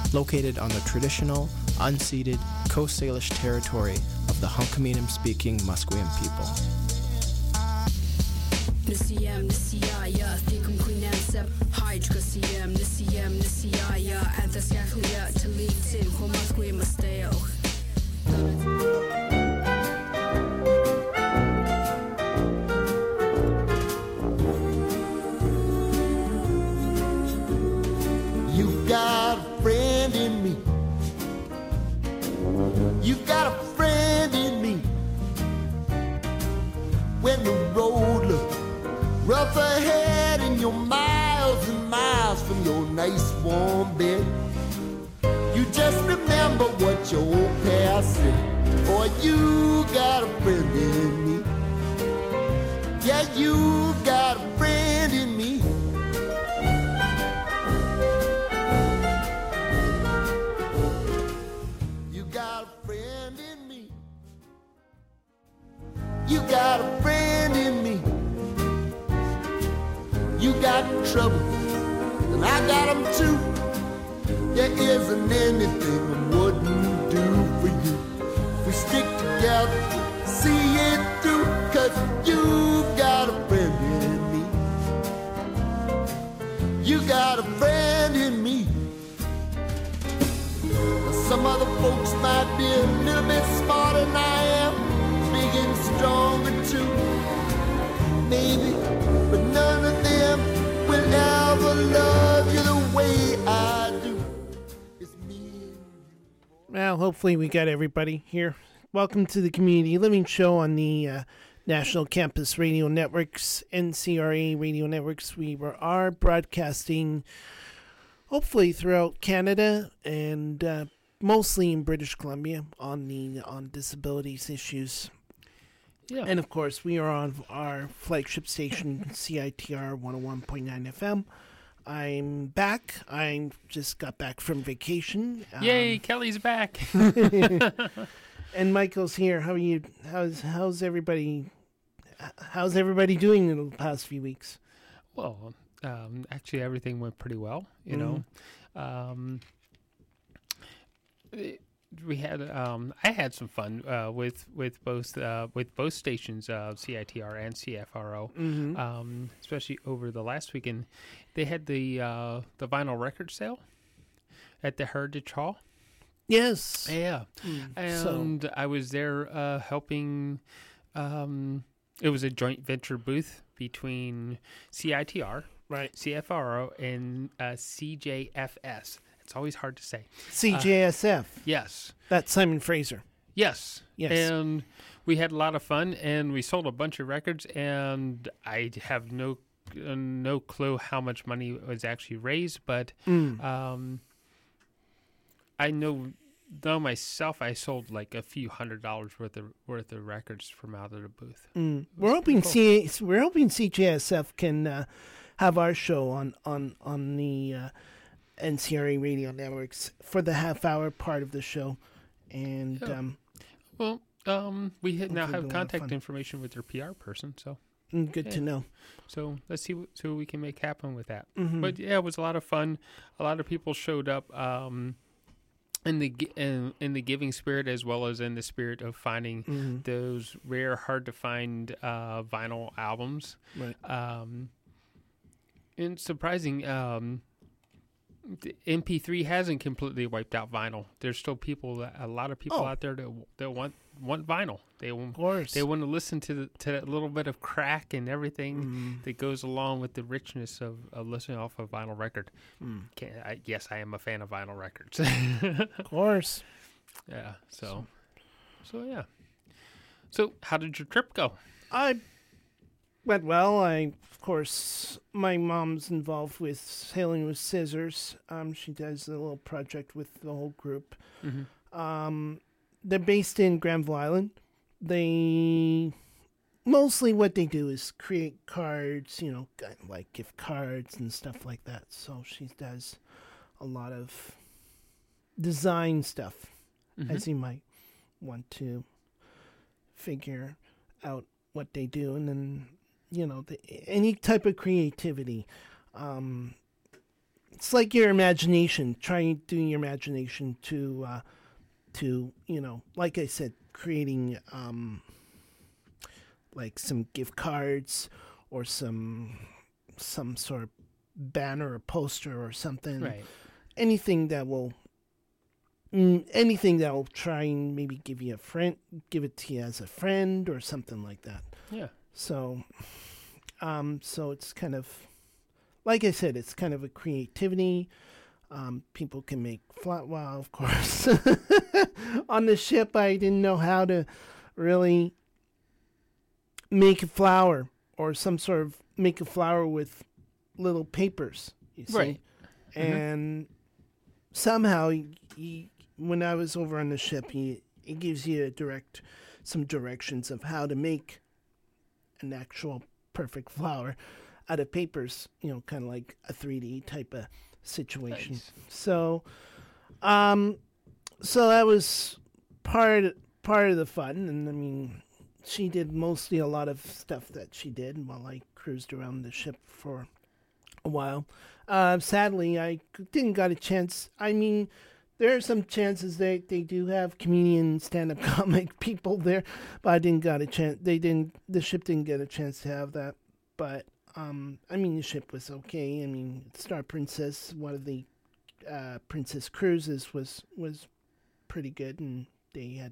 located on the traditional, unceded Coast Salish territory of the Hunkaminam-speaking Musqueam people. Nisiyam nisiyaya thikum quinansep hydra siyam nisiyaya anthasyakhlia talitin homasque masteo. You got a friend in me. You got a friend in me. When the road looks rough ahead and you're miles and miles from your nice warm bed, you just remember what your old past said. Boy, you got a friend in me. Yeah, you got a friend in me. You got a friend in me. You got a friend in me. You got trouble, and I got them too. There isn't anything I wouldn't do for you. We stick together, see it through, 'cause you got a friend in me. You got a friend in me. Some other folks might be a little bit smarter than I am, big and stronger too, maybe, but none of them will ever love you the way I do. It's me and you. Well, hopefully we got everybody here. Welcome to the Community Living Show on the National Campus Radio Networks, NCRA Radio Networks. We are broadcasting hopefully throughout Canada and mostly in British Columbia on disabilities issues. Yeah. And of course, we are on our flagship station, CITR 101.9 FM. I'm back. I just got back from vacation. Yay, Kelly's back. And Michael's here. How are you? How's everybody? How's everybody doing in the past few weeks? Well, actually, everything went pretty well. You know, we had I had some fun with both stations, CITR and CFRO, especially over the last weekend. They had the vinyl record sale at the Heritage Hall. Yes. Yeah. And I was there helping. It was a joint venture booth between CITR, right, CFRO, and CJFS. It's always hard to say. CJSF. Yes. That's Simon Fraser. Yes. Yes. And we had a lot of fun, and we sold a bunch of records, and I have no clue how much money was actually raised, but I know myself I sold like a few $100s worth of records from out of the booth. We're hoping CJSF can have our show on the NCRA Radio Networks for the half-hour part of the show, and we now have contact information with their PR person, so good to know. So let's see what we can make happen with that. But yeah, it was a lot of fun. A lot of people showed up in the giving spirit, as well as in the spirit of finding those rare, hard to find vinyl albums. Right. And surprising, the MP3 hasn't completely wiped out vinyl. There's still a lot of people out there that want vinyl. Of course. They want to listen to that little bit of crack and everything that goes along with the richness of listening off a vinyl record. Yes, I am a fan of vinyl records. Of course. Yeah. So yeah. So how did your trip go? I went well. Of course, my mom's involved with Sailing with Scissors. She does a little project with the whole group. They're based in Granville Island. They mostly what they do is create cards, like gift cards and stuff like that. So she does a lot of design stuff, as you might want to figure out what they do, and then any type of creativity. it's like your imagination, trying to do your imagination to like I said, creating like some gift cards or some sort of banner or poster or something. Right. Anything that will try and maybe give it to you as a friend or something like that. Yeah. So it's kind of, like I said, it's kind of a creativity. People can make well, of course. On the ship, I didn't know how to really make a flower or some sort of make a flower with little papers, you see. Right. And somehow, when I was over on the ship, it gives you some directions of how to make an actual perfect flower out of papers, kind of like a 3D type of situation. Nice. So that was part of the fun, and I mean, she did mostly a lot of stuff that she did while I cruised around the ship for a while. Sadly, I didn't got a chance. I mean, there are some chances they do have comedian stand-up comic people there, but I didn't got a chance. The ship didn't get a chance to have that. But I mean, the ship was okay. I mean, Star Princess, one of the Princess cruises, was pretty good, and they had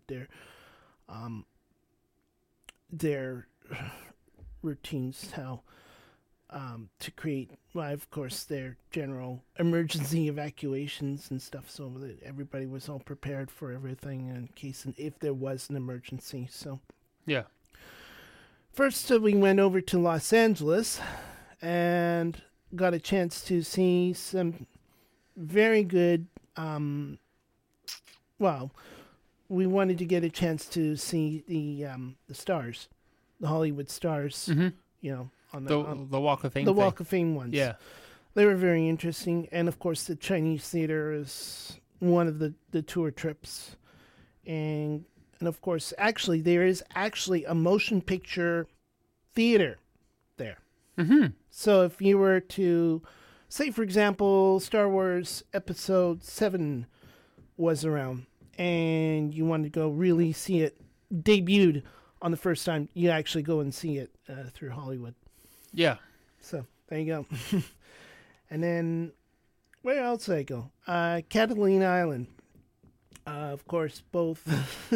their routines how to create, well, of course, their general emergency evacuations and stuff, so that everybody was all prepared for everything in case if there was an emergency. So yeah. First, we went over to Los Angeles and got a chance to see some very good, we wanted to get a chance to see the stars, the Hollywood stars, on the Walk of Fame. The Walk of Fame ones. Yeah. They were very interesting. And, of course, the Chinese theater is one of the tour trips. And of course, actually, there is actually a motion picture theater there. Mm-hmm. So if you were to, say, for example, Star Wars Episode 7 was around, and you wanted to go really see it debuted on the first time, you actually go and see it through Hollywood. Yeah. So there you go. And then, where else did I go? Catalina Island. Of course, both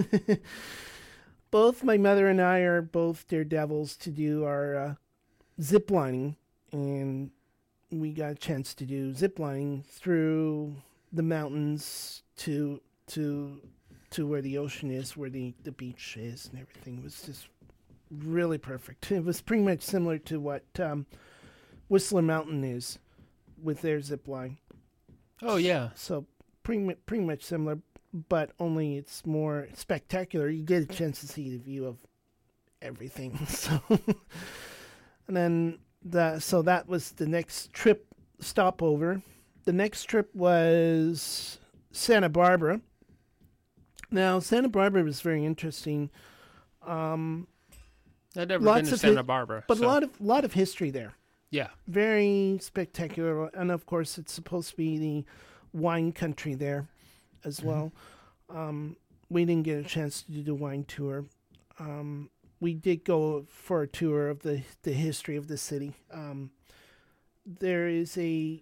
my mother and I are both daredevils to do our zip lining, and we got a chance to do zip lining through the mountains to where the ocean is, where the beach is, and everything. It was just really perfect. It was pretty much similar to what Whistler Mountain is with their zip line. Oh yeah. So pretty much similar, but only it's more spectacular. You get a chance to see the view of everything. So, and then that was the next trip stopover. The next trip was Santa Barbara. Now, Santa Barbara was very interesting. I've never been to Santa Barbara, but a lot of history there. Yeah, very spectacular, and of course, it's supposed to be the wine country there as well. We didn't get a chance to do the wine tour. We did go for a tour of the history of the city. There is the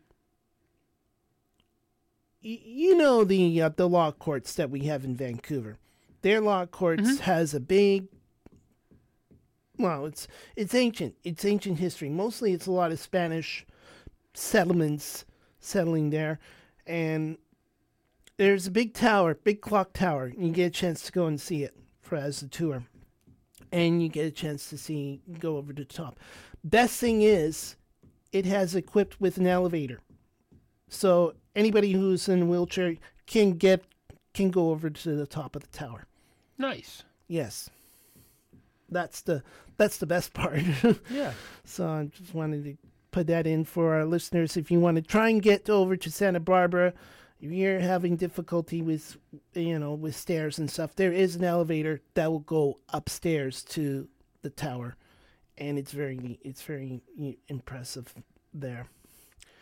law courts that we have in Vancouver. Their law courts has a big, well, it's ancient. It's ancient history. Mostly it's a lot of Spanish settlements settling there. And there's a big clock tower. You get a chance to go and see it as a tour. And you get a chance to go over to the top. Best thing is, it has equipped with an elevator. So anybody who's in a wheelchair can go over to the top of the tower. Nice. Yes. That's the best part. Yeah. So I just wanted to put that in for our listeners. If you want to try and get over to Santa Barbara, if you're having difficulty with stairs and stuff, there is an elevator that will go upstairs to the tower, and it's very impressive there.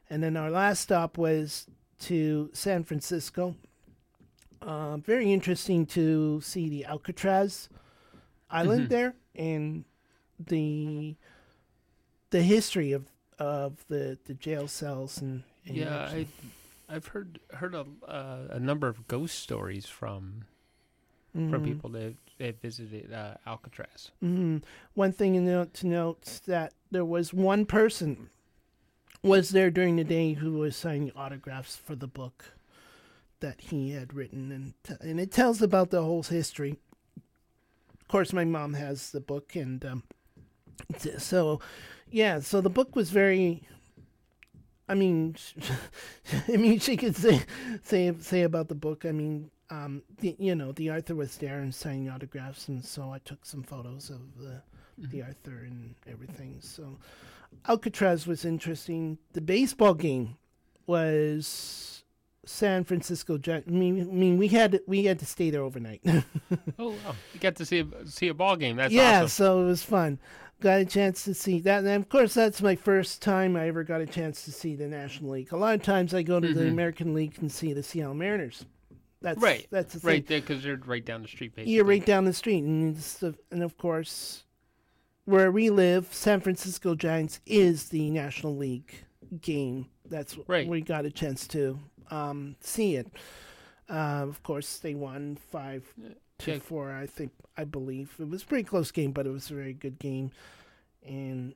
And then our last stop was to San Francisco. Very interesting to see the Alcatraz Island there and the history of the jail cells and I've heard a number of ghost stories from people that visited Alcatraz. Mm-hmm. One thing to note is that there was one person was there during the day who was signing autographs for the book that he had written, and it tells about the whole history. Of course, my mom has the book, and so the book was very. I mean, she could say about the book. I mean, the author was there and signing autographs, and so I took some photos of the author and everything. So Alcatraz was interesting. The baseball game was San Francisco Giants. I mean, we had to stay there overnight. Oh, wow! You got to see a ball game. That's yeah, awesome. So it was fun. Got a chance to see that, and of course, that's my first time I ever got a chance to see the National League. A lot of times, I go to the American League and see the Seattle Mariners. That's right. That's the thing. Right there, because they're right down the street, basically. You're right down the street, and of course, where we live, San Francisco Giants is the National League game. That's right. We got a chance to see it. Of course, they won 5-4. I believe it was a pretty close game, but it was a very good game, and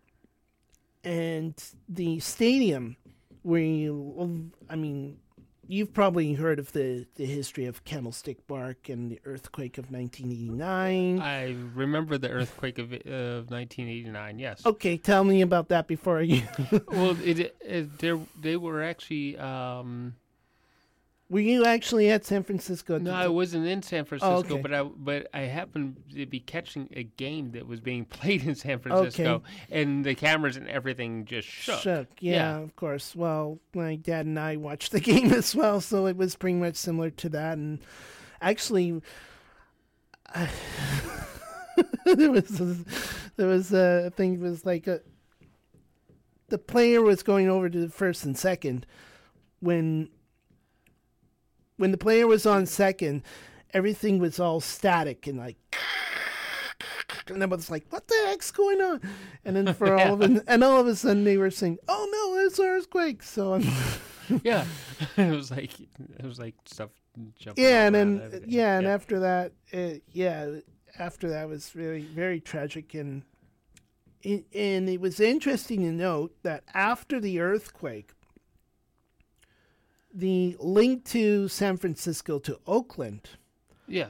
the stadium you've probably heard of the history of Candlestick Park and the earthquake of 1989. I remember the earthquake of 1989. Yes. Okay, tell me about that before you. Well, they were actually. Were you actually at San Francisco? No, I wasn't in San Francisco, but I happened to be catching a game that was being played in San Francisco, and the cameras and everything just shook. Yeah, of course. Well, my dad and I watched the game as well, so it was pretty much similar to that. And actually, there was a thing. It was like the player was going over to the first and second when the player was on second, everything was all static and like, and I was like, "What the heck's going on?" And then all of a sudden they were saying, "Oh no, it's an earthquake!" So yeah, it was like stuff jumping. Yeah, and then and after that, after that was very very tragic, and it was interesting to note that after the earthquake, the link to San Francisco to Oakland. Yeah.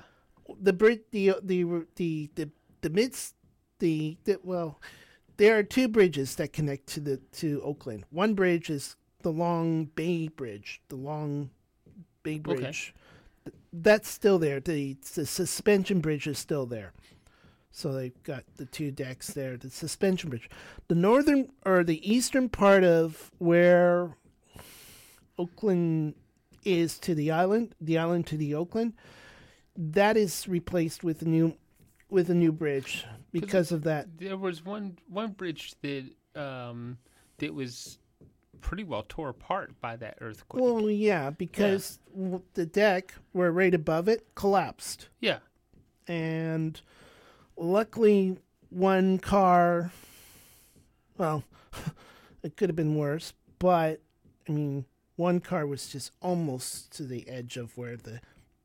There are two bridges that connect to Oakland. One bridge is the Long Bay Bridge. Okay. That's still there. The suspension bridge is still there. So they've got the two decks there. The suspension bridge. The eastern part of where Oakland is to the island to the Oakland, that is replaced with a new bridge because of that. There was one bridge that was pretty well tore apart by that earthquake. Well, yeah, because the deck where right above it collapsed. Yeah, and luckily one car. Well, it could have been worse, but I mean. One car was just almost to the edge of where the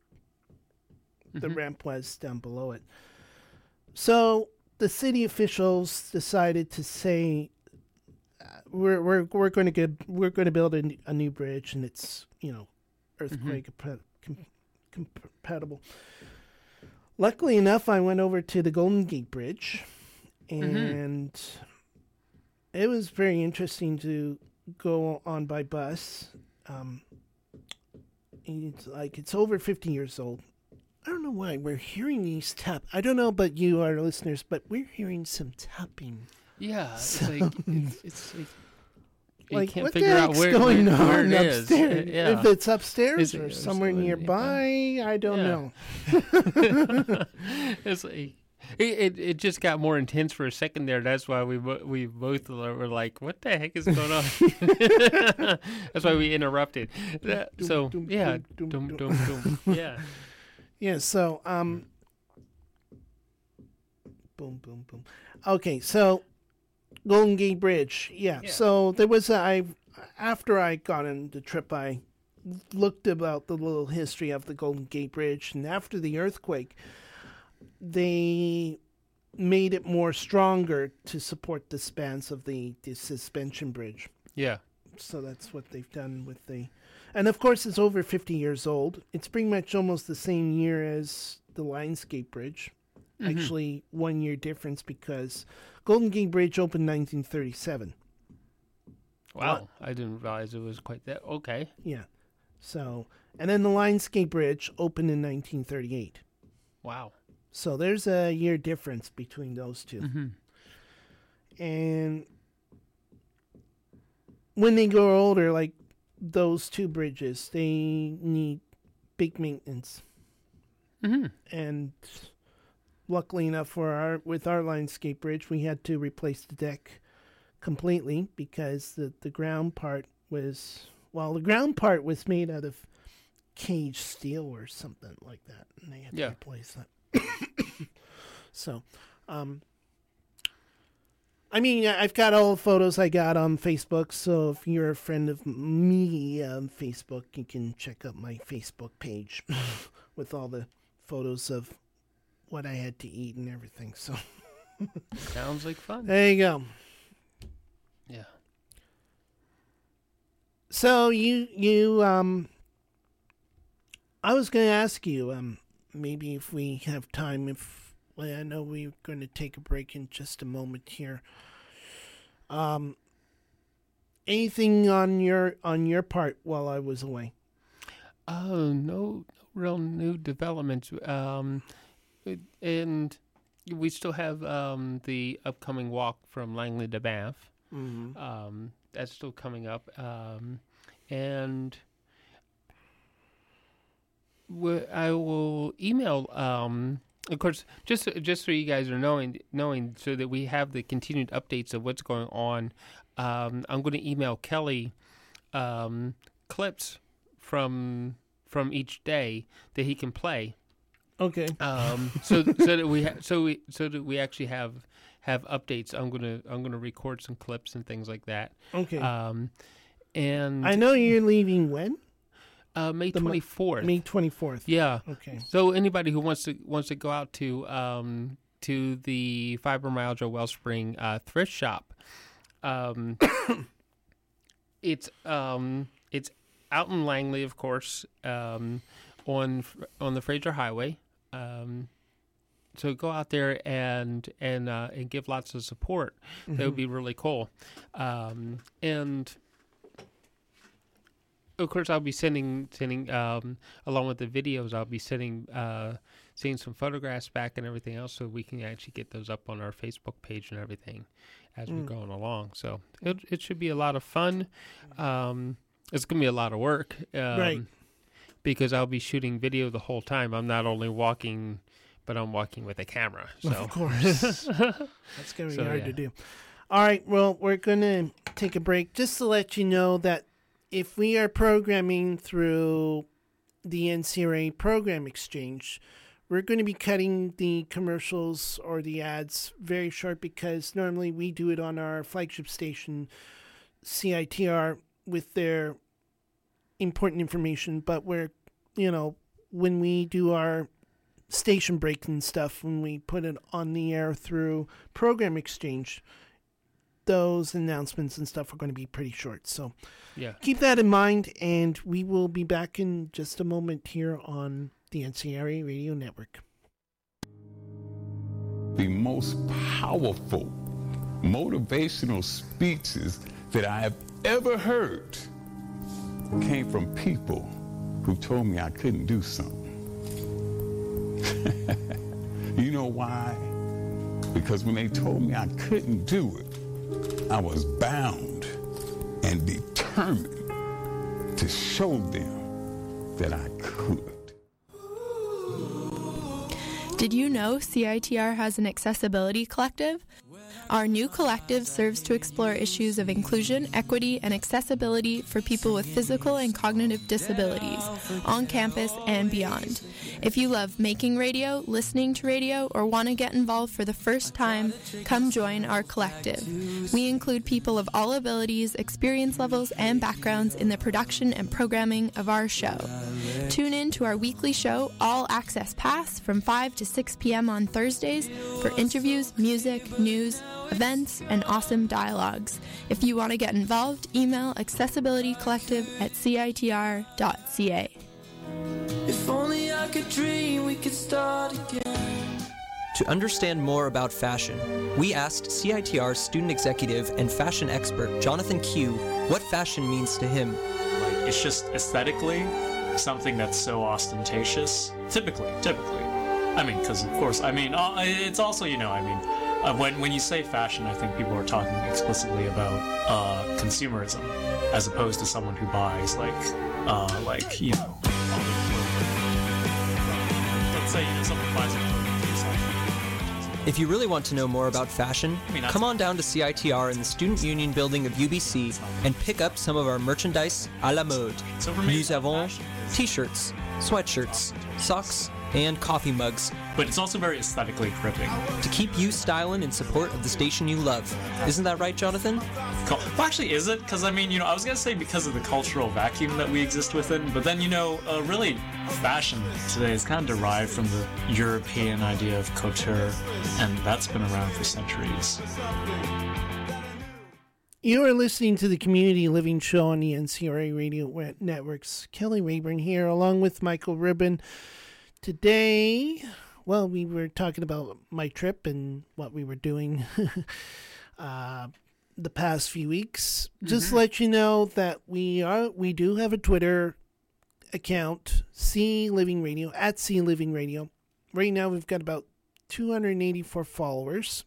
ramp was down below it. So the city officials decided to say, we're going to build a new bridge, and it's earthquake compatible. Luckily enough, I went over to the Golden Gate Bridge, and it was very interesting to go on by bus. It's over 50 years old. I don't know why we're hearing these tap. I don't know about you, our listeners, but we're hearing some tapping. Yeah, it's like can't what figure the out heck's where going on upstairs. If it's upstairs or somewhere nearby, I don't know. It's like It just got more intense for a second there. That's why we both were like, "What the heck is going on?" That's why we interrupted. So yeah, yeah, yeah. So boom, boom, boom. Okay, so Golden Gate Bridge. Yeah. So there was after I got on the trip, I looked about the little history of the Golden Gate Bridge, and after the earthquake, they made it more stronger to support the spans of the suspension bridge. Yeah. So that's what they've done with and of course it's over 50 years old. It's pretty much almost the same year as the Lionsgate Bridge. Mm-hmm. Actually, 1 year difference because Golden Gate Bridge opened 1937. Wow, I didn't realize it was quite that. Okay. Yeah. So, and then the Lionsgate Bridge opened in 1938. Wow. So there's a year difference between those two. Mm-hmm. And when they grow older, like those two bridges, they need big maintenance. Mm-hmm. And luckily enough with our Lionsgate Bridge, we had to replace the deck completely because the ground part was made out of cage steel or something like that, and they had to replace that. So, I mean, I've got all the photos I got on Facebook, so if you're a friend of me on Facebook, you can check out my Facebook page with all the photos of what I had to eat and everything. So sounds like fun. There you go. Yeah. So you I was going to ask you, maybe if we have time, I know we're going to take a break in just a moment here. Anything on your part while I was away? No real new developments. And we still have the upcoming walk from Langley to Banff. Mm-hmm. That's still coming up. And I will email, of course, just so you guys are knowing, so that we have the continued updates of what's going on. I'm going to email Kelly clips from each day that he can play. Okay. So that we actually have updates. I'm gonna record some clips and things like that. Okay. And I know you're leaving when? May 24th. May 24th. Yeah. Okay. So anybody who wants to go out to the Fibromyalgia Wellspring thrift shop, it's out in Langley, of course, on the Fraser Highway. So go out there and give lots of support. Mm-hmm. That would be really cool. And of course, I'll be sending along with the videos. I'll be seeing some photographs back and everything else, so we can actually get those up on our Facebook page and everything as we're going along. So it should be a lot of fun. It's going to be a lot of work, right? Because I'll be shooting video the whole time. I'm not only walking, but I'm walking with a camera. So. Of course. That's going to be hard to do. All right, well, we're going to take a break just to let you know that if we are programming through the NCRA Program Exchange, we're going to be cutting the commercials or the ads very short because normally we do it on our flagship station, CITR, with their important information, but when we do our station breaks and stuff, when we put it on the air through Program Exchange, those announcements and stuff are going to be pretty short. So keep that in mind, and we will be back in just a moment here on the NCRA Radio Network. The most powerful motivational speeches that I have ever heard came from people who told me I couldn't do something. You know why? Because when they told me I couldn't do it, I was bound and determined to show them that I could. Did you know CITR has an accessibility collective? Our new collective serves to explore issues of inclusion, equity, and accessibility for people with physical and cognitive disabilities on campus and beyond. If you love making radio, listening to radio, or want to get involved for the first time, come join our collective. We include people of all abilities, experience levels, and backgrounds in the production and programming of our show. Tune in to our weekly show, All Access Pass, from 5 to 6 p.m. on Thursdays for interviews, music, news, events, and awesome dialogues. If you want to get involved, email accessibilitycollective@citr.ca. If only I could dream we could start again. To understand more about fashion, we asked CITR student executive and fashion expert Jonathan Q what fashion means to him. Like, it's just aesthetically something that's so ostentatious. Typically. I mean, because of course, I mean, it's also, you know, I mean, when you say fashion, I think people are talking explicitly about consumerism, as opposed to someone who buys like you know, let's say someone buys a clothing for yourself. If you really want to know more about fashion, come on down to CITR in the Student Union building of UBC and pick up some of our merchandise à la mode. Nous avons t-shirts, sweatshirts, socks, and coffee mugs. But it's also very aesthetically gripping. To keep you styling in support of the station you love. Isn't that right, Jonathan? Well, actually, is it? Because, I mean, you know, I was going to say because of the cultural vacuum that we exist within, but then, you know, really, fashion today is kind of derived from the European idea of couture, and that's been around for centuries. You are listening to the Community Living Show on the NCRA Radio Networks. Kelly Rayburn here, along with Michael Ribben. Today, well, we were talking about my trip and what we were doing the past few weeks. Just let you know that we do have a Twitter account, C Living Radio, at C Living Radio. Right now, we've got about 284 followers,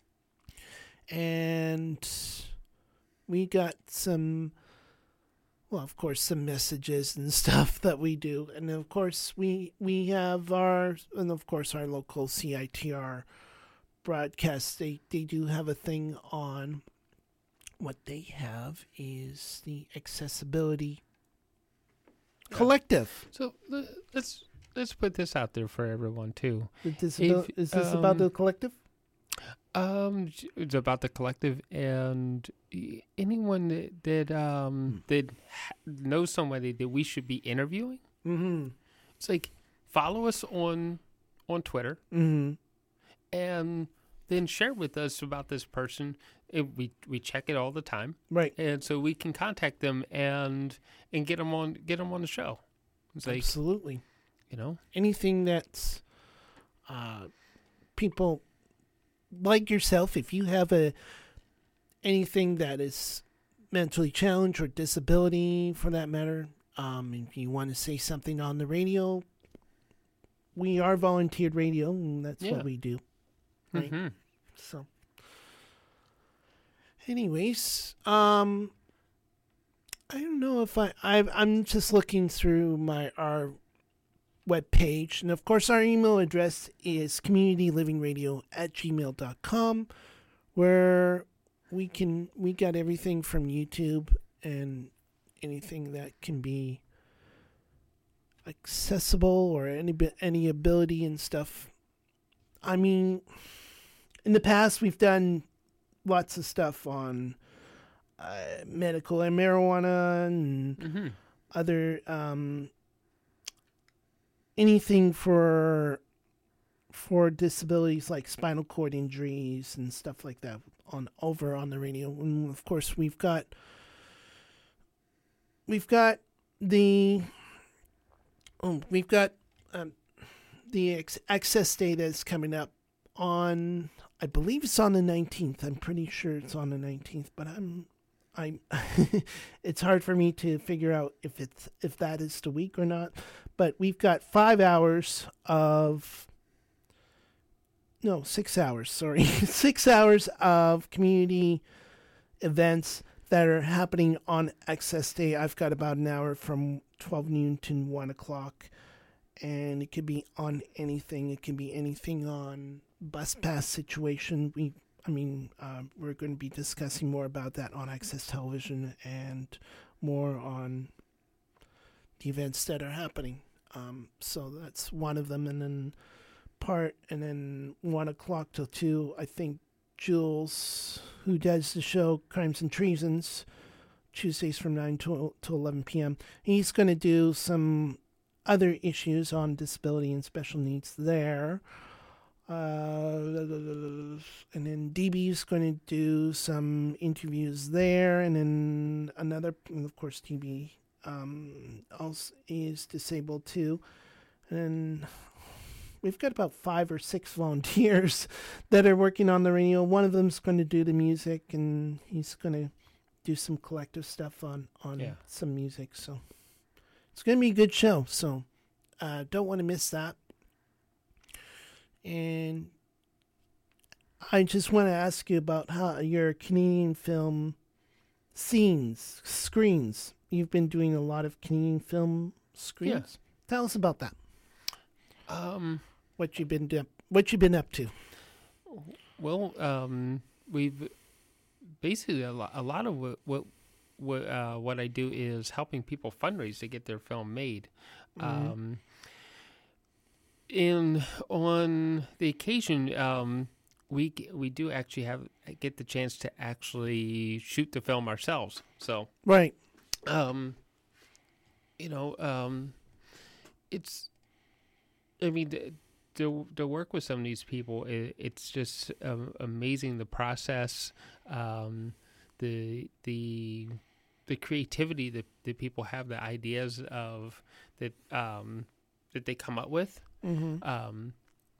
and we got some. Well, of course, some messages and stuff that we do. And, of course, we have our local CITR broadcast. They do have a thing on. What they have is the Accessibility Collective. So let's put this out there for everyone, too. Is this about the collective? It's about the collective, and anyone that knows somebody that we should be interviewing. Mm-hmm. It's like, follow us on Twitter, and then share with us about this person. We check it all the time, right? And so we can contact them and get them on the show. It's like, absolutely, you know, anything that's people. Like yourself, if you have anything that is mentally challenged or disability, for that matter, if you want to say something on the radio, we are volunteered radio, and that's what we do. Right? Mm-hmm. So, anyways, I don't know if I'm just looking through our web page, and of course our email address is communitylivingradio@gmail.com, where we got everything from YouTube and anything that can be accessible or any ability and stuff. I mean, in the past we've done lots of stuff on medical and marijuana and other anything for disabilities like spinal cord injuries and stuff like that over on the radio. And of course we've got the Access Day that's coming up on, I believe it's on the 19th. I'm pretty sure it's on the 19th, but I'm it's hard for me to figure out if that is the week or not. But we've got 6 hours of 6 hours of community events that are happening on Access Day. I've got about an hour from 12 noon to 1 o'clock. and it could be on anything. It can be anything on bus pass situation. We're going to be discussing more about that on Access Television and more on the events that are happening. So that's one of them. And then 1 o'clock till 2, I think Jules, who does the show Crimes and Treasons, Tuesdays from 9 to 11 p.m., he's going to do some other issues on disability and special needs there. And then DB's going to do some interviews there. And then of course, DB also is disabled too. And we've got about 5 or 6 volunteers that are working on the radio. One of them's going to do the music, and he's going to do some collective stuff on some music. So it's going to be a good show. So don't want to miss that. And I just want to ask you about how your Canadian film screens. You've been doing a lot of Canadian film screens. Yeah. Tell us about that. What you've been up to? Well, we've basically a lot of what I do is helping people fundraise to get their film made. Mm-hmm. And on the occasion, we do actually get the chance to actually shoot the film ourselves. So right. It's. I mean, to work with some of these people, it's just amazing, the process, the creativity that people have, the ideas of that they come up with. Mm-hmm.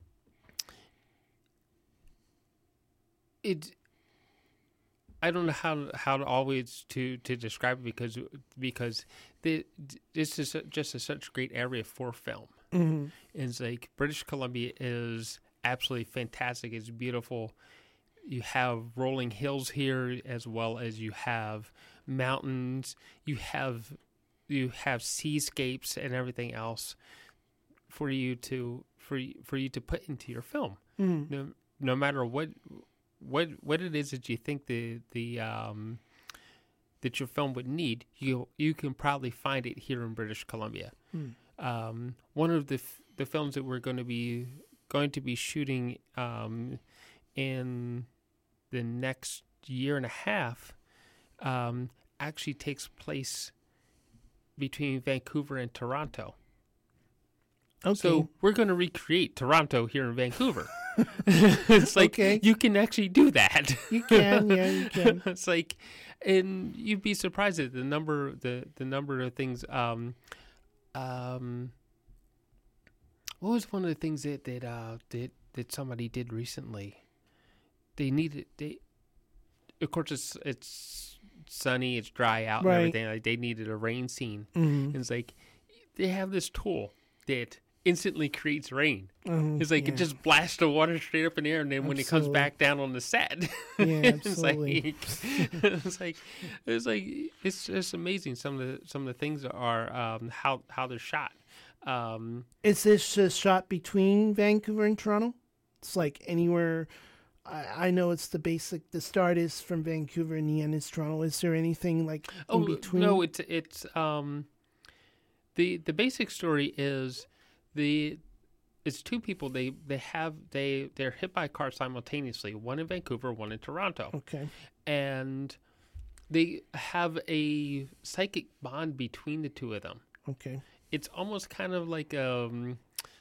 I don't know how to always to describe it because this is just such a great area for film. Mm-hmm. It's like British Columbia is absolutely fantastic. It's beautiful. You have rolling hills here, as well as you have mountains. You have seascapes and everything else for you to put into your film. Mm-hmm. No matter what it is that you think that your film would need, you can probably find it here in British Columbia. One of the films that we're going to be shooting in the next year and a half actually takes place between Vancouver and Toronto. Okay. So we're going to recreate Toronto here in Vancouver. It's like, you can actually do that. You can, yeah, you can. It's like, and you'd be surprised at the number of things. What was one of the things that somebody did recently? Of course it's sunny, it's dry out, right, and everything. Like, they needed a rain scene. Mm-hmm. And it's like, they have this tool that instantly creates rain. Mm-hmm. It's like, it just blasts the water straight up in the air, and then when it comes back down on the set, absolutely. it's just amazing. Some of the things are how they're shot. Is this just shot between Vancouver and Toronto? It's like anywhere. I know it's the start is from Vancouver and the end is Toronto. Is there anything like in between? No, it's the basic story is it's two people. They're hit by a car simultaneously. One in Vancouver, one in Toronto. Okay. And they have a psychic bond between the two of them. Okay. It's almost kind of like what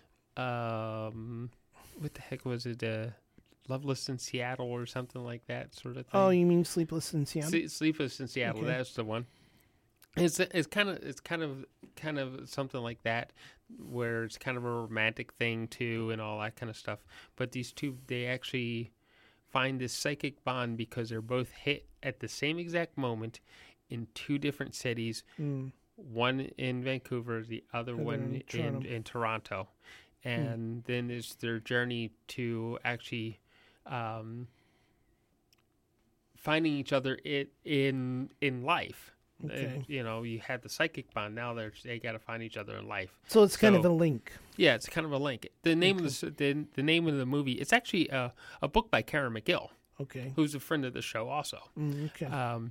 the heck was it? Loveless in Seattle or something like that sort of thing. Oh, you mean Sleepless in Seattle? Sleepless in Seattle. Okay. That's the one. It's kind of something like that, where it's kind of a romantic thing too, and all that kind of stuff. But these two, they actually find this psychic bond because they're both hit at the same exact moment in two different cities. One in Vancouver, the other one in Toronto. And then it's their journey to actually finding each other in life. Okay. You had the psychic bond. Now they got to find each other in life. So it's kind of a link. Yeah, it's kind of a link. The name of the name of the movie. It's actually a book by Karen McGill. Okay. Who's a friend of the show also. Okay.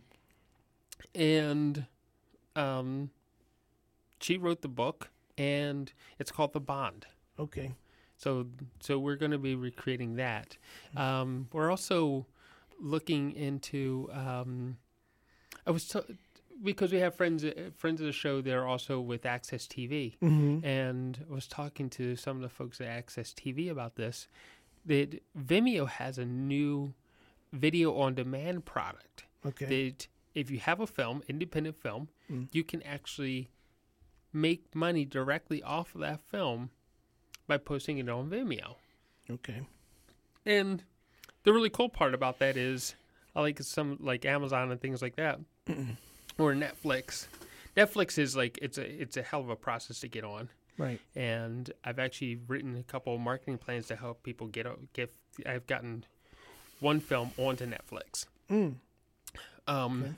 She wrote the book, and it's called The Bond. Okay. So we're going to be recreating that. We're also looking into. Because we have friends of the show. They're also with Access TV, and I was talking to some of the folks at Access TV about this. That Vimeo has a new video on demand product. Okay. That if you have a film, independent film, you can actually make money directly off of that film by posting it on Vimeo. Okay. And the really cool part about that is, I like some like Amazon and things like that, or Netflix. Netflix is like it's a hell of a process to get on. Right. And I've actually written a couple of marketing plans to help people get. I've gotten one film onto Netflix. Okay.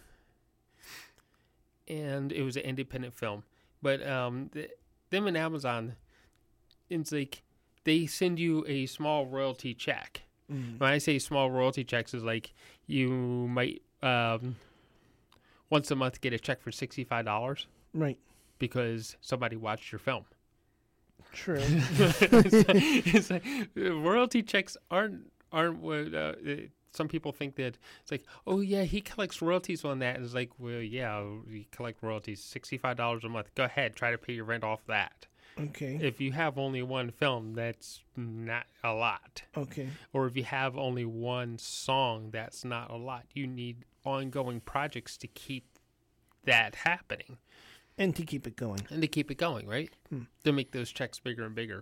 And it was an independent film, but them and Amazon, it's like they send you a small royalty check. When I say small royalty checks, is like you might once a month get a check for $65, right? Because somebody watched your film. True. it's like royalty checks aren't what some people think that it's like. Oh yeah, he collects royalties on that. And it's like, well, yeah, you collect royalties, $65 a month. Go ahead, try to pay your rent off that. Okay. If you have only one film, that's not a lot. Okay. Or if you have only one song, that's not a lot. You need ongoing projects to keep that happening. And to keep it going. Right? To make those checks bigger and bigger.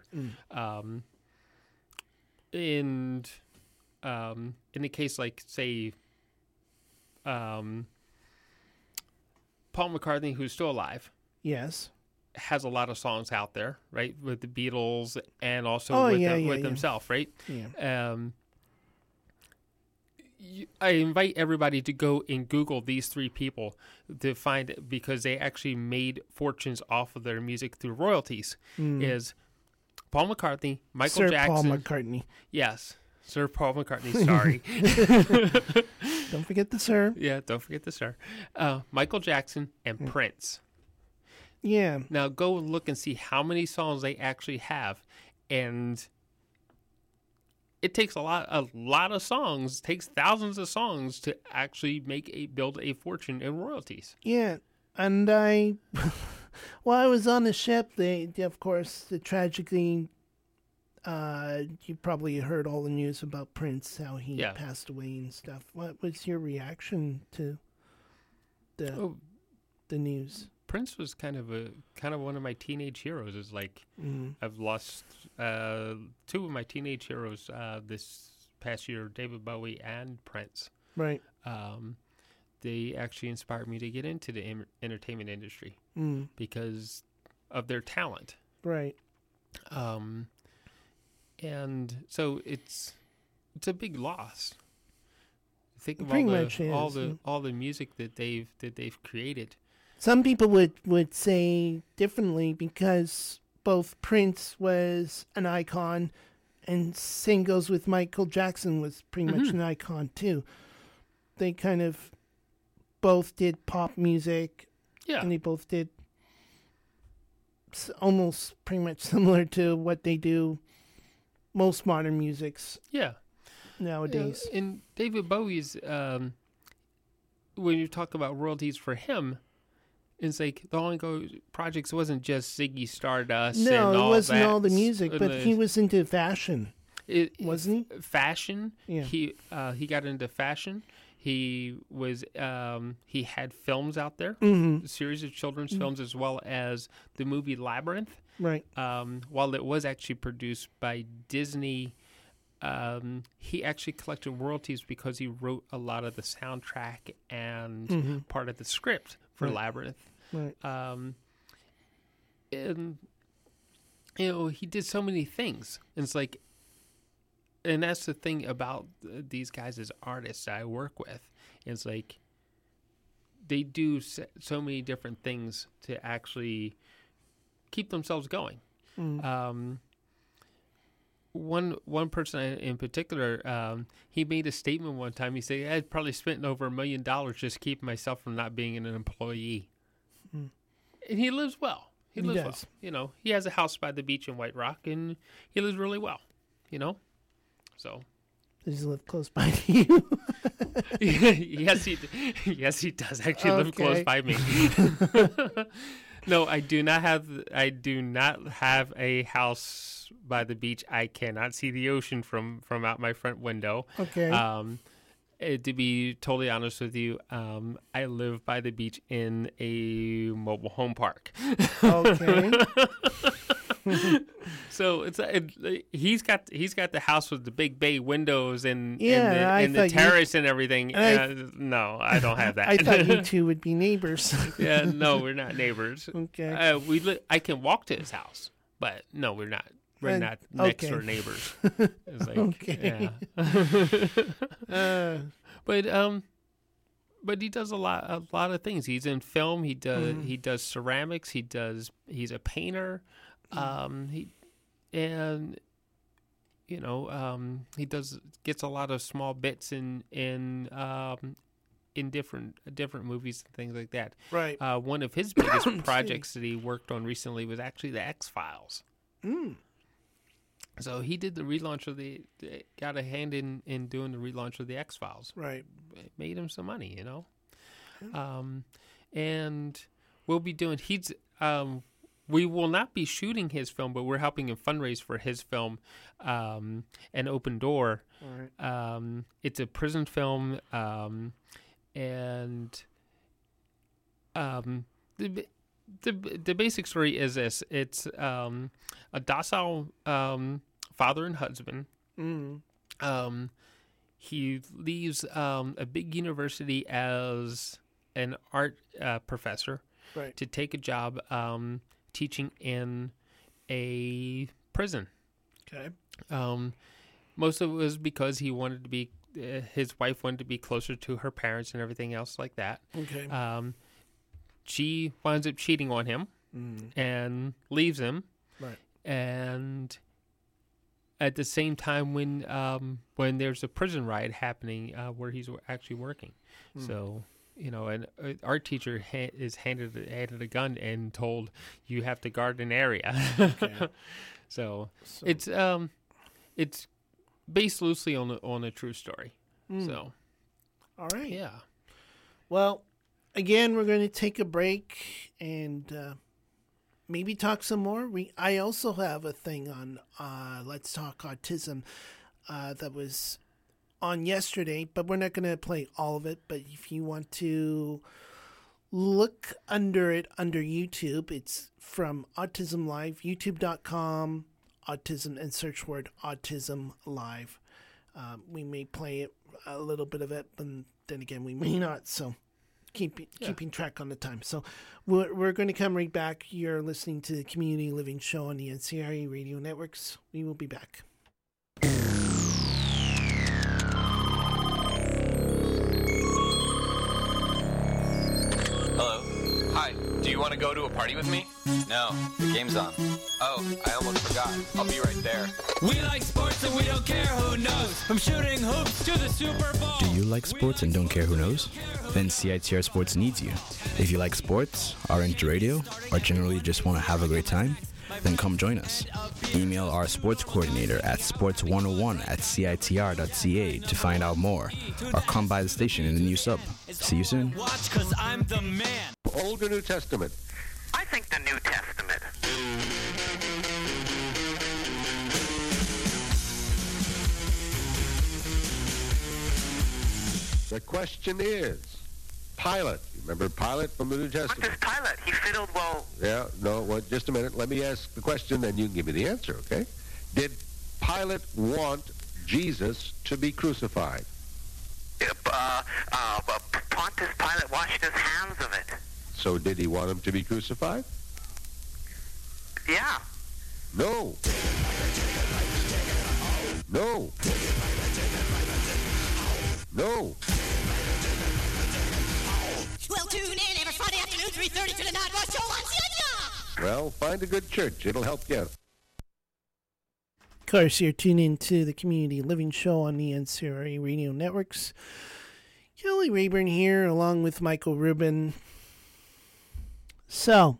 And in the case, like, say, Paul McCartney, who's still alive. Yes. Has a lot of songs out there, right? With the Beatles and also with himself, right? Yeah. I invite everybody to go and Google these three people to find it, because they actually made fortunes off of their music through royalties. Is Paul McCartney, Michael Jackson. Sir Paul McCartney. Yes. Sir Paul McCartney, sorry. Don't forget the sir. Yeah, don't forget the sir. Michael Jackson and Prince. Yeah. Now go look and see how many songs they actually have, and it takes a lot of songs. It takes thousands of songs to actually build a fortune in royalties. Yeah, and while I was on the ship, they of course, tragically, you probably heard all the news about Prince, how he passed away and stuff. What was your reaction to the news? Prince was kind of one of my teenage heroes. Is like I've lost two of my teenage heroes this past year, David Bowie and Prince. Right. They actually inspired me to get into the entertainment industry because of their talent. Right. And so it's a big loss. Think of all the music that they've created. Some people would say differently, because both Prince was an icon, and same goes with Michael Jackson was pretty much an icon too. They kind of both did pop music, and they both did almost pretty much similar to what they do most modern musics. Nowadays. And David Bowie's, when you talk about royalties for him, it's like the ongoing projects wasn't just Ziggy Stardust. No, and it wasn't that. all the music, but he was into fashion. Wasn't he? Fashion. Yeah. He got into fashion. He was he had films out there, a series of children's films, as well as the movie Labyrinth. Right. While it was actually produced by Disney, he actually collected royalties because he wrote a lot of the soundtrack and part of the script for Labyrinth. Right. And he did so many things. And it's like, and that's the thing about these guys as artists that I work with. It's like they do so many different things to actually keep themselves going. One person in particular, he made a statement one time. He said, "I'd probably spent over $1 million just keeping myself from not being an employee." And he lives well. He lives well. You know, he has a house by the beach in White Rock, and he lives really well. You know, so. Does he live close by to you? Yes, he does actually live close by me. No, I do not have a house by the beach. I cannot see the ocean from out my front window. Okay. To be totally honest with you, I live by the beach in a mobile home park. Okay. So he's got the house with the big bay windows and the terrace and everything. No, I don't have that. I thought you two would be neighbors. Yeah, no, we're not neighbors. Okay. I can walk to his house, but no, we're not. We're not next door neighbors. It's like, okay. Yeah. But he does a lot of things. He's in film. He does ceramics. He's a painter. He gets a lot of small bits in different movies and things like that. Right. One of his biggest projects that he worked on recently was actually the X-Files. So he did the relaunch of got a hand in doing the relaunch of the X-Files. Right. It made him some money, you know. And we'll be doing. We will not be shooting his film, but we're helping him fundraise for his film, An Open Door. All right. It's a prison film, and the basic story is this: it's a docile father and husband. He leaves a big university as an art professor, right, to take a job teaching in a prison. Okay. Most of it was because he wanted to be, his wife wanted to be closer to her parents and everything else like that. Okay. She winds up cheating on him and leaves him. Right. And at the same time, when there's a prison riot happening where he's actually working, so. You know, an art teacher is handed a gun and told, you have to guard an area. Okay. So it's based loosely on a true story. So, all right, yeah. Well, again, we're going to take a break and maybe talk some more. I also have a thing on Let's Talk Autism that was on yesterday, but we're not going to play all of it. But if you want to look under YouTube, it's from Autism Live, youtube.com, autism, and search word Autism Live. We may play it, a little bit of it, but then again, we may not. So keeping track on the time. So we're going to come right back. You're listening to the Community Living Show on the NCRA Radio Networks. We will be back. Hello. Hi. Do you want to go to a party with me? No. The game's on. Oh, I almost forgot. I'll be right there. We like sports and we don't care who knows. From shooting hoops to the Super Bowl. Do you like sports and don't care who knows? Then CITR Sports needs you. If you like sports, are into radio, or generally just want to have a great time, then come join us. Email our sports coordinator at sports101@citr.ca to find out more, or come by the station in the new sub. See you soon. Watch, 'cause I'm the man. Old or New Testament? I think the New Testament. The question is, Pilate. You remember Pilate from the New Testament? What does Pilate? He fiddled well. Yeah, no, well, just a minute. Let me ask the question, then you can give me the answer, okay? Did Pilate want Jesus to be crucified? Pontius Pilate washed his hands of it. So did he want him to be crucified? Yeah. No. No. No. Well, Well, tune in every Friday afternoon, 3:30 to the Night Rush Show on CITR. Well, find a good church. It'll help you. Of course, you're tuned into the Community Living Show on the NCRA Radio Networks. Kelly Rayburn here, along with Michael Rubin. So,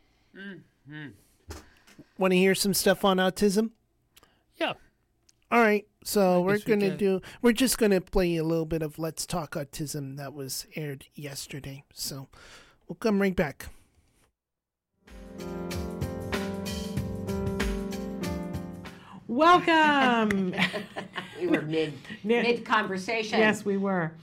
want to hear some stuff on autism? Yeah. All right. So we're just gonna play a little bit of Let's Talk Autism that was aired yesterday. So we'll come right back. Welcome. We were mid conversation. Yes, we were.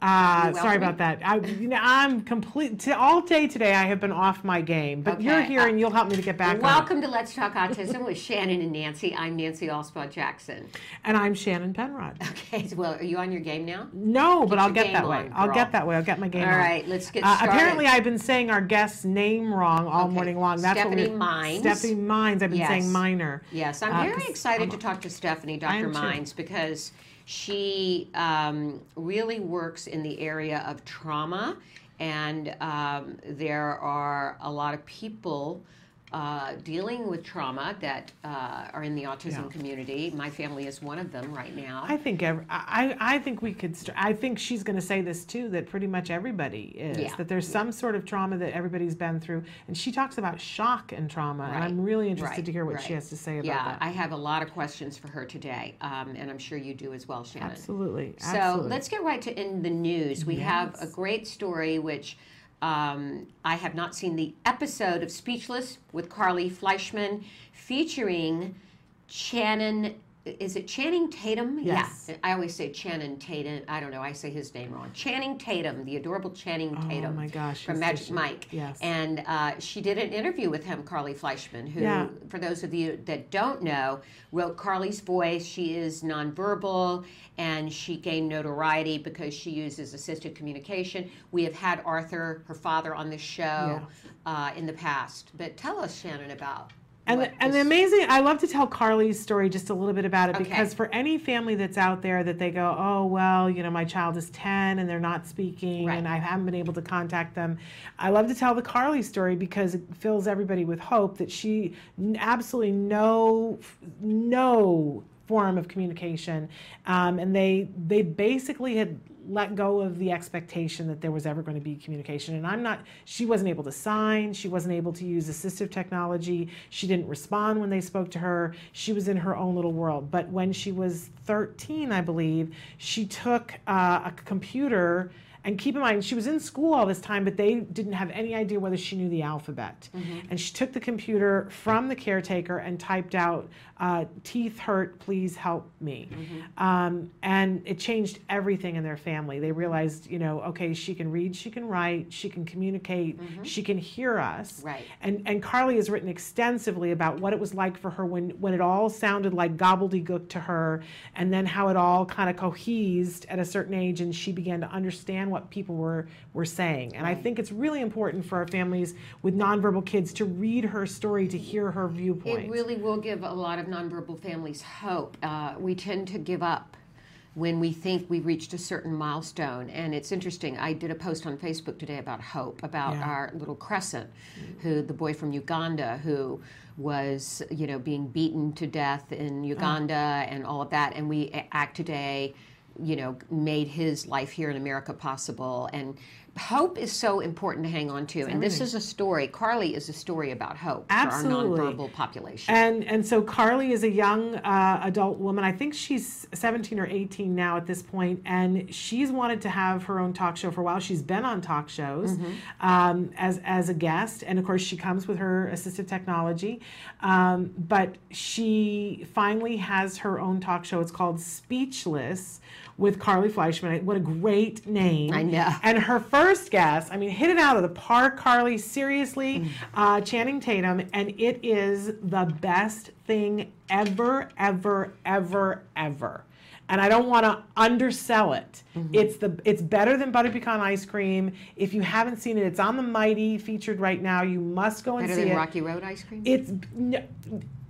Sorry about that. I'm complete. All day today, I have been off my game, but you're here and you'll help me to get back. Welcome to Let's Talk Autism with Shannon and Nancy. I'm Nancy Allspaw Jackson, and I'm Shannon Penrod. Okay. Well, are you on your game now? No, but I'll get that way. I'll get that way. I'll get my game. All right, let's get started. Apparently, I've been saying our guest's name wrong all morning long. That's Stephanie Mines. Stephanie Mines. I've been saying Minor. Yes, I'm very excited to talk to Stephanie, Dr. Mines, because she really works in the area of trauma, and there are a lot of people dealing with trauma that are in the autism community. My family is one of them right now. I think I think we could. I think she's going to say this too, that pretty much everybody is. Yeah. That there's some sort of trauma that everybody's been through, and she talks about shock and trauma, and I'm really interested to hear what she has to say about that. I have a lot of questions for her today, and I'm sure you do as well, Shannon. Absolutely. So let's get right to in the news. We have a great story which. I have not seen the episode of Speechless with Carly Fleischman featuring Channing. Is it Channing Tatum? Yes. Yeah. I always say Channing Tatum. I don't know. I say his name wrong. Channing Tatum, the adorable Channing Tatum. Oh my gosh. From Magic Mike. Yes. And she did an interview with him, Carly Fleischman, who, for those of you that don't know, wrote Carly's Voice. She is nonverbal, and she gained notoriety because she uses assisted communication. We have had Arthur, her father, on this show in the past. But tell us, Shannon, about... And the amazing, I love to tell Carly's story just a little bit about it, because for any family that's out there that they go, oh, well, my child is 10 and they're not speaking and I haven't been able to contact them. I love to tell the Carly story because it fills everybody with hope that she absolutely no form of communication. And they basically had let go of the expectation that there was ever going to be communication. And she wasn't able to sign. She wasn't able to use assistive technology. She didn't respond when they spoke to her. She was in her own little world. But when she was 13, I believe, she took a computer. And keep in mind, she was in school all this time, but they didn't have any idea whether she knew the alphabet. And she took the computer from the caretaker and typed out, teeth hurt, please help me. And it changed everything in their family. They realized, okay, she can read, she can write, she can communicate, she can hear us. And Carly has written extensively about what it was like for her when it all sounded like gobbledygook to her, and then how it all kind of cohesed at a certain age, and she began to understand what people were saying. And I think it's really important for our families with nonverbal kids to read her story, to hear her viewpoint. It really will give a lot of nonverbal families hope. We tend to give up when we think we've reached a certain milestone. And it's interesting, I did a post on Facebook today about hope, about our little Crescent, the boy from Uganda who was, being beaten to death in Uganda and all of that. And we Act Today made his life here in America possible. And hope is so important to hang on to. And this is a story. Carly is a story about hope for our nonverbal population. And so Carly is a young adult woman. I think she's 17 or 18 now at this point, and she's wanted to have her own talk show for a while. She's been on talk shows as a guest, and of course she comes with her assistive technology. But she finally has her own talk show. It's called Speechless with Carly Fleischman. What a great name. I know. And her first guest, hit it out of the park, Carly, seriously, Channing Tatum, and it is the best thing ever, ever, ever, ever. And I don't want to undersell it. It's better than butter pecan ice cream. If you haven't seen it, it's on the Mighty featured right now. You must go and see it. Better than Rocky Road ice cream?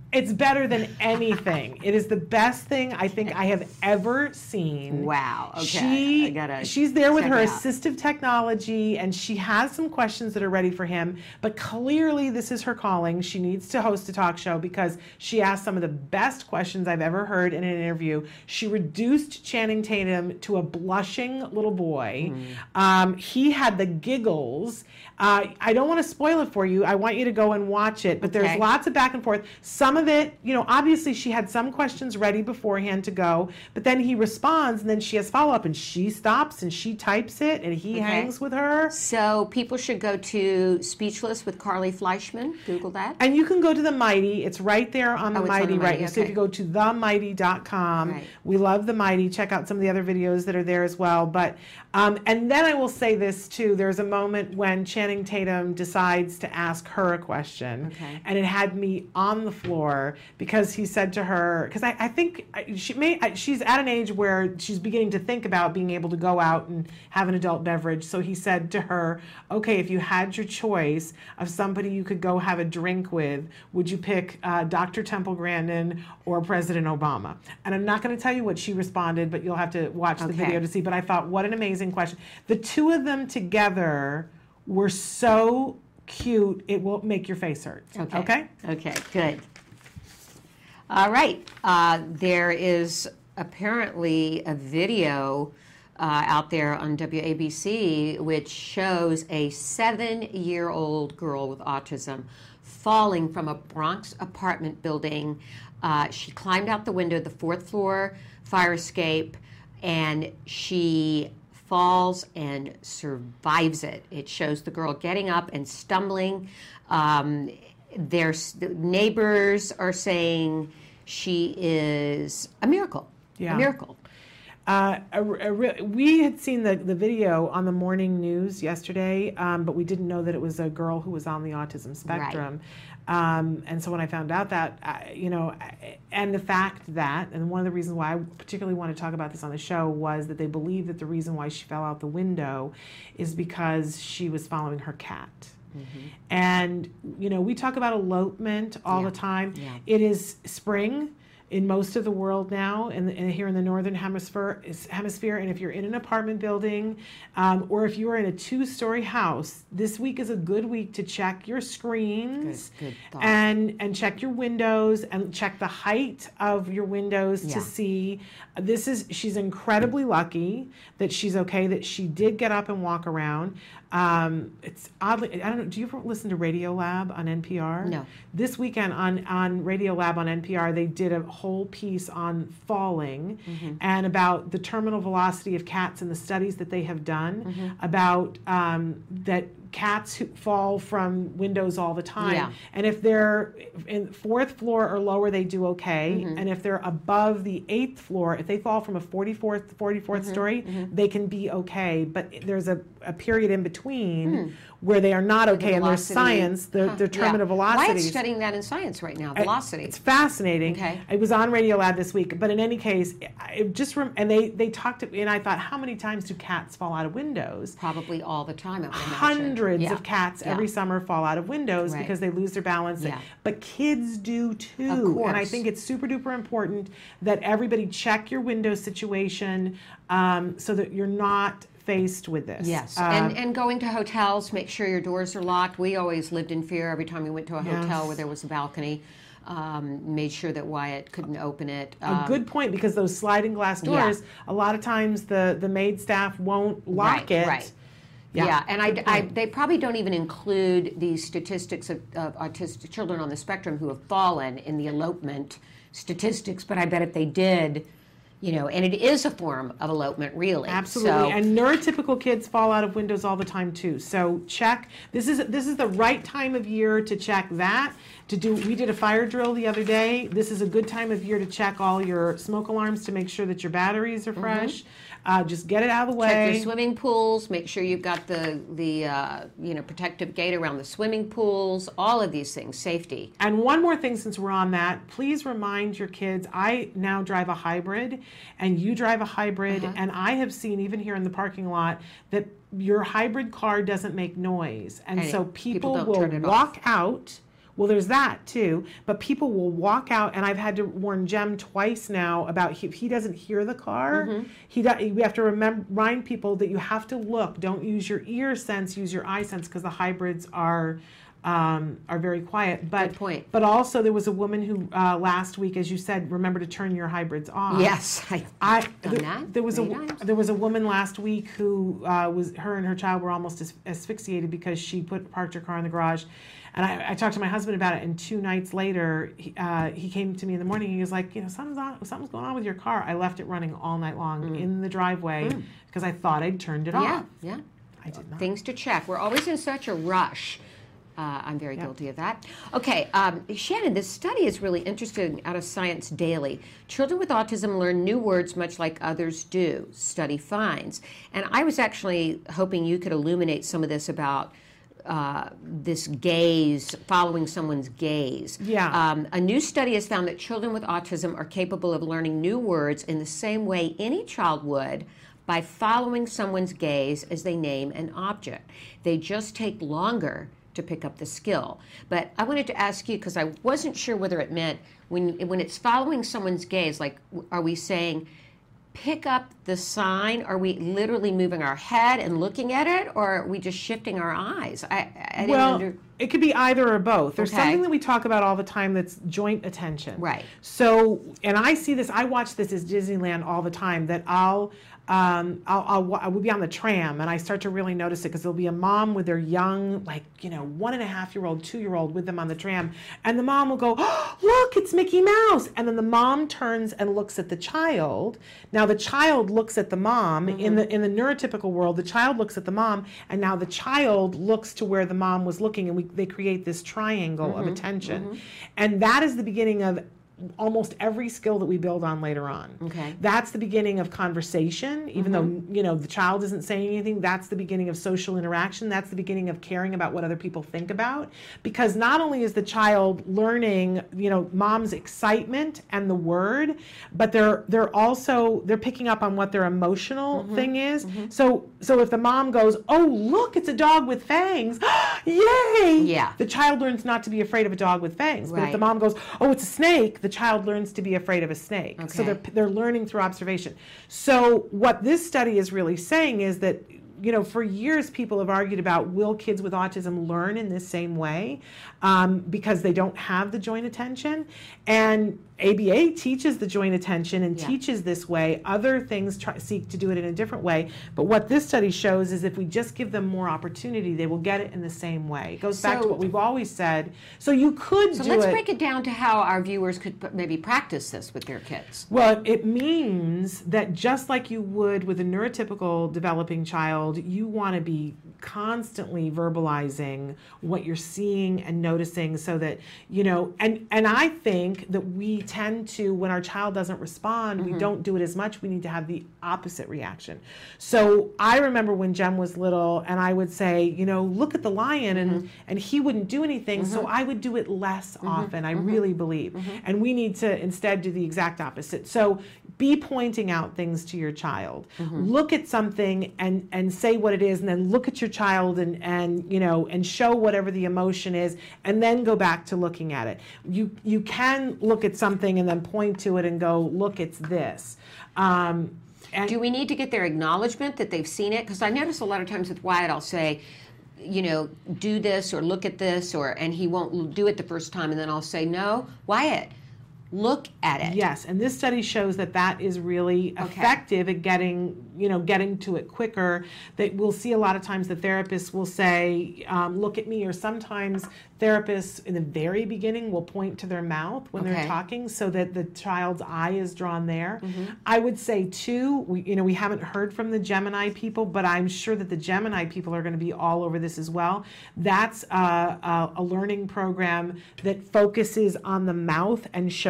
It's better than anything. It is the best thing I think I have ever seen. Wow. Okay. She's there with her check it out. assistive technology, and she has some questions that are ready for him. But clearly, this is her calling. She needs to host a talk show because she asked some of the best questions I've ever heard in an interview. She reduced Channing Tatum to a blushing little boy. He had the giggles. I don't want to spoil it for you. I want you to go and watch it. But there's lots of back and forth. Some of it, obviously she had some questions ready beforehand to go, but then he responds and then she has follow-up and she stops and she types it and he hangs with her. So people should go to Speechless with Carly Fleischman. Google that. And you can go to The Mighty. It's right there on The Mighty, right? Okay. So if you go to themighty.com, we love The Mighty. Check out some of the other videos that are there as well. But and then I will say this too. There's a moment when Channing Tatum decides to ask her a question, and it had me on the floor because he said to her, because I think she's at an age where she's beginning to think about being able to go out and have an adult beverage. So he said to her, okay, if you had your choice of somebody you could go have a drink with, would you pick Dr. Temple Grandin or President Obama? And I'm not going to tell you what she responded, but you'll have to watch the video to see. But I thought, what an amazing question. The two of them together were so cute, it will make your face hurt. Okay, good. All right. There is apparently a video out there on WABC which shows a 7-year-old girl with autism falling from a Bronx apartment building. She climbed out the window, the 4th floor fire escape, and she falls and survives it. It shows the girl getting up and stumbling. The neighbors are saying she is a miracle. Yeah. A miracle. We had seen the video on the morning news yesterday, but we didn't know that it was a girl who was on the autism spectrum. And so when I found out that, and the fact that, and one of the reasons why I particularly want to talk about this on the show was that they believe that the reason why she fell out the window is because she was following her cat. And, we talk about elopement all the time. It is spring in most of the world now, and here in the northern hemisphere. And if you're in an apartment building, or if you are in a 2-story house, this week is a good week to check your screens and check your windows and check the height of your windows to see. She's incredibly lucky that she's okay, that she did get up and walk around. It's oddly, I don't know, do you ever listen to Radio Lab on NPR? No. This weekend on Radio Lab on NPR, they did a whole piece on falling and about the terminal velocity of cats and the studies that they have done about that cats who fall from windows all the time. And if they're in 4th floor or lower, they do okay. And if they're above the 8th floor, if they fall from a 44th story, they can be okay. But there's a period in between where they are not okay. And there's science, the terminal velocities. Why is studying that in science right now? Velocity. It's fascinating. Okay. It was on Radio Lab this week. But in any case, and they talked to me, and I thought, how many times do cats fall out of windows? Probably all the time, I would imagine. Hundreds of cats every summer fall out of windows because they lose their balance. But kids do too. Of course. And I think it's super duper important that everybody check your window situation so that you're not faced with this. Yes, and going to hotels, make sure your doors are locked. We always lived in fear every time we went to a hotel where there was a balcony. Made sure that Wyatt couldn't open it. A good point, because those sliding glass doors, a lot of times the maid staff won't lock it. Right. Yeah, and they probably don't even include the statistics of autistic children on the spectrum who have fallen in the elopement statistics, but I bet if they did, and it is a form of elopement, really. Absolutely, and neurotypical kids fall out of windows all the time too. So check. This is the right time of year to check that. We did a fire drill the other day. This is a good time of year to check all your smoke alarms to make sure that your batteries are fresh. Just get it out of the way. Check your swimming pools. Make sure you've got the protective gate around the swimming pools. All of these things, safety. And one more thing, since we're on that, please remind your kids. I now drive a hybrid, and you drive a hybrid, and I have seen even here in the parking lot that your hybrid car doesn't make noise, and so people will walk out Well, there's that too, but people will walk out, and I've had to warn Jem twice now about if he doesn't hear the car, we have to remind people that you have to look. Don't use your ear sense, use your eye sense, because the hybrids are very quiet. But, good point. But also there was a woman who last week, as you said, remember to turn your hybrids off. Yes, there was a woman last week who her and her child were almost asphyxiated because she parked her car in the garage. And I talked to my husband about it, and 2 nights later, he came to me in the morning. He was like, something's going on with your car. I left it running all night long in the driveway because I thought I'd turned it off. Yeah. I did not. Things to check. We're always in such a rush. I'm very guilty of that. Okay, Shannon, this study is really interesting out of Science Daily. Children with autism learn new words much like others do, study finds. And I was actually hoping you could illuminate some of this about this gaze, following someone's gaze. Yeah. A new study has found that children with autism are capable of learning new words in the same way any child would by following someone's gaze as they name an object. They just take longer to pick up the skill. But I wanted to ask you, because I wasn't sure whether it meant when it's following someone's gaze, like, are we saying pick up the sign? Are we literally moving our head and looking at it, or are we just shifting our eyes? It could be either or both. There's something that we talk about all the time that's joint attention. Right. So, and I see this, I watch this as Disneyland all the time, that I will be on the tram and I start to really notice it because there'll be a mom with their young, 1.5-year-old, 2-year-old with them on the tram. And the mom will go, oh, look, it's Mickey Mouse. And then the mom turns and looks at the child. Now the child looks at the mom. In the neurotypical world, the child looks at the mom, and now the child looks to where the mom was looking, and they create this triangle of attention. And that is the beginning of almost every skill that we build on later on. Okay. That's the beginning of conversation, even though, the child isn't saying anything. That's the beginning of social interaction. That's the beginning of caring about what other people think about. Because not only is the child learning, mom's excitement and the word, but they're picking up on what their emotional thing is. So if the mom goes, oh, look, it's a dog with fangs, yay! Yeah. The child learns not to be afraid of a dog with fangs. But if the mom goes, oh, it's a snake, the child learns to be afraid of a snake. Okay. So they're learning through observation. So what this study is really saying is that, for years people have argued about, will kids with autism learn in this same way because they don't have the joint attention? And ABA teaches the joint attention and teaches this way. Other things seek to do it in a different way. But what this study shows is if we just give them more opportunity, they will get it in the same way. It goes back to what we've always said. So you could do it. So let's break it down to how our viewers could maybe practice this with their kids. Well, it means that just like you would with a neurotypical developing child, you want to be constantly verbalizing what you're seeing and noticing so that, and I think that we tend to, when our child doesn't respond, we don't do it as much. We need to have the opposite reaction. So I remember when Jem was little and I would say, look at the lion, and he wouldn't do anything. So I would do it less often, I really believe. And we need to instead do the exact opposite. So be pointing out things to your child. Look at something and say what it is, and then look at your child and show whatever the emotion is, and then go back to looking at it. You can look at something and then point to it and go, look, it's this. Do we need to get their acknowledgement that they've seen it? Because I notice a lot of times with Wyatt, I'll say, do this or look at this, and he won't do it the first time, and then I'll say, no, Wyatt, look at it. Yes, and this study shows that is really effective at getting to it quicker. That we'll see a lot of times the therapists will say, look at me, or sometimes therapists in the very beginning will point to their mouth when they're talking so that the child's eye is drawn there. I would say too, we haven't heard from the Gemini people, but I'm sure that the Gemini people are going to be all over this as well. That's a learning program that focuses on the mouth and shows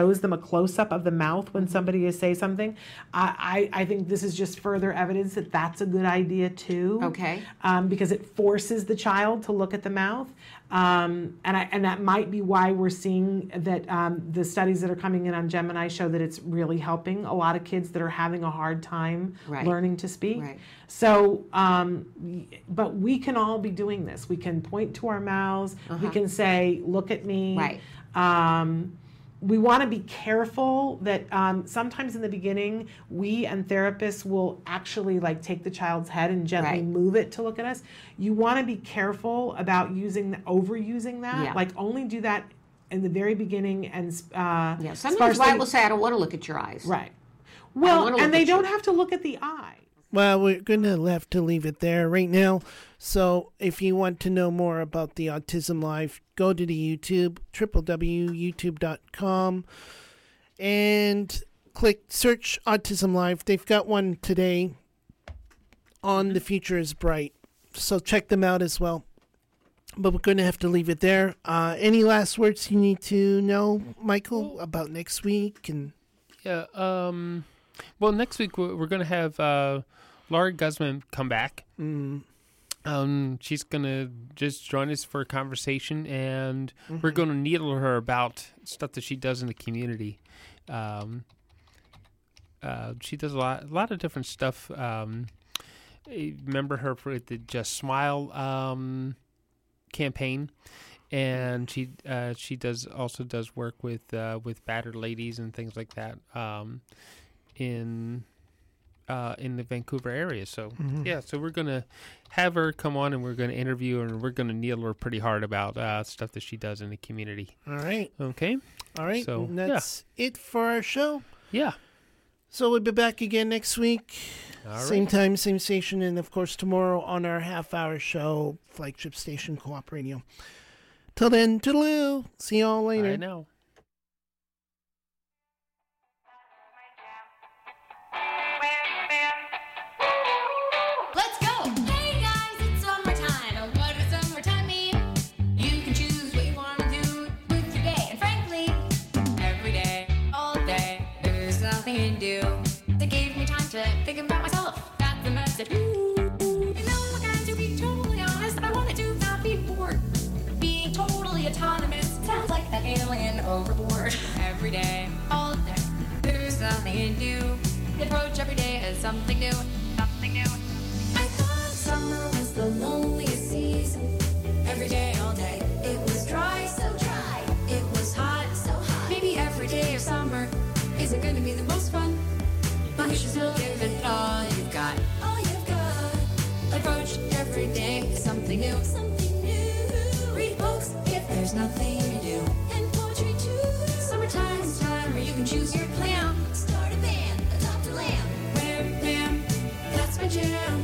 shows them a close-up of the mouth when somebody is saying something, I think this is just further evidence that that's a good idea too. Okay. Because it forces the child to look at the mouth. And that might be why we're seeing that the studies that are coming in on Gemini show that it's really helping a lot of kids that are having a hard time learning to speak. Right. So, but we can all be doing this. We can point to our mouths. We can say, look at me. Right. We want to be careful that sometimes in the beginning, we and therapists will actually like take the child's head and gently move it to look at us. You want to be careful about overusing that. Yeah. Like only do that in the very beginning and sometimes Wyatt will say, I don't want to look at your eyes. Right. Well, and they don't have to look at the eye. Well, we're going to have to leave it there right now. So if you want to know more about the Autism Live, go to the YouTube, www.youtube.com, and search Autism Live. They've got one today on The Future is Bright. So check them out as well. But we're going to have to leave it there. Any last words you need to know, Michael, about next week? Yeah. Well, next week we're going to have Laura Guzman come back. She's going to just join us for a conversation, and we're going to needle her about stuff that she does in the community. She does a lot of different stuff. Remember her for the Just Smile campaign, and she also does work with battered ladies and things like that in the Vancouver area. So so we're gonna have her come on, and we're gonna interview her, and we're gonna needle her pretty hard about stuff that she does in the community. All right. Okay. All right. So and that's it for our show. Yeah. So we'll be back again next week. All same right. time, same station, and of course tomorrow on our half-hour show, flagship station Co-op Radio. Till then, toodaloo. See y'all later. I know. Let's go! Hey guys, it's summertime. And what does summertime mean? You can choose what you want to do with your day. And frankly, every day, all day, there's nothing to do. That gave me time to think about myself. That's the message. Ooh, you know, I'm going to be totally honest. I wanted to not be bored. Being totally autonomous sounds like that alien overboard. Every day, all day, there's nothing to do. Approach every day as something new. Something new. I thought summer was the loneliest season. Every day, all day, it was dry, so dry. It was hot, so hot. Maybe every day of summer isn't going to be the most fun, but you should still give it all you've got. All you've got. Approach every day as something new. Something new. Read books if there's nothing to do. And poetry too. Summertime's time where you can choose your plan. Start a band, adopt a lamb. Wham, bam, that's my jam.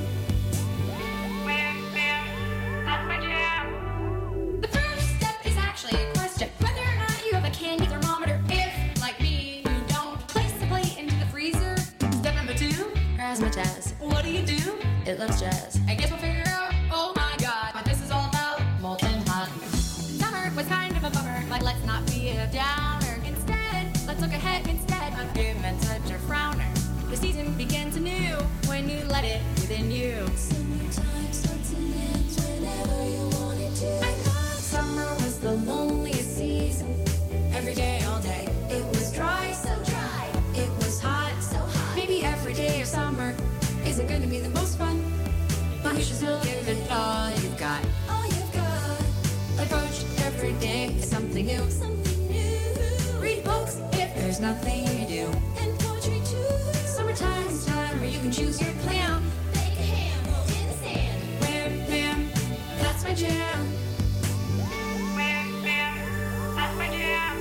Wham, bam, that's my jam. The first step is actually a question. Whether or not you have a candy thermometer. If, like me, you don't place the plate into the freezer. Step number 2, razzmatazz. What do? It loves jazz. I guess we'll figure out, oh my god, what this is all about. Molten hot. Summer was kind of a bummer, but let's not be a downer. Instead, let's look ahead instead. Give men such a frowner. The season begins anew when you let it within you. Summertime starts and ends whenever you want it to. I thought summer was the loneliest season. Every day, all day, it was dry, so dry. It was hot, so hot. Maybe every day of summer isn't going to be the most fun, but you should still give it all you've got. All you've got. Approach every day as something new. Something new. Read books if there's nothing to do. And poetry too. Summertime's time where you can choose your plan. Make a hand, roll in the sand. Wham, bam, that's my jam. Wham, bam, that's my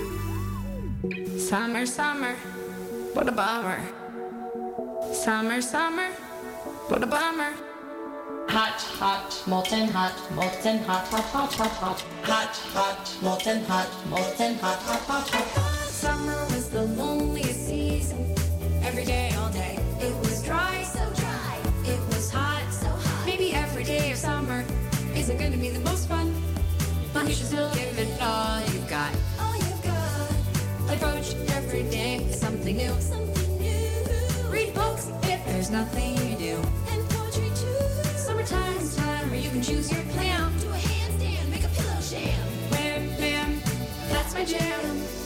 jam. Summer, summer, what a bummer. Summer, summer, what a bummer. Hot, hot, molten hot, molten hot, hot, hot, hot, hot. Hot, hot, molten hot, molten hot, hot, hot, hot, hot. Summer was the loneliest season. Every day, all day, it was dry, so dry. It was hot, so hot. Maybe every day of summer isn't going to be the most fun, but you should still give it all you've got. All you've got. Approach every new. Something new. Read books if there's nothing to do. And poetry too. Summertime's time where you can choose your plan. Do a handstand, make a pillow jam. Wham, bam, that's my jam.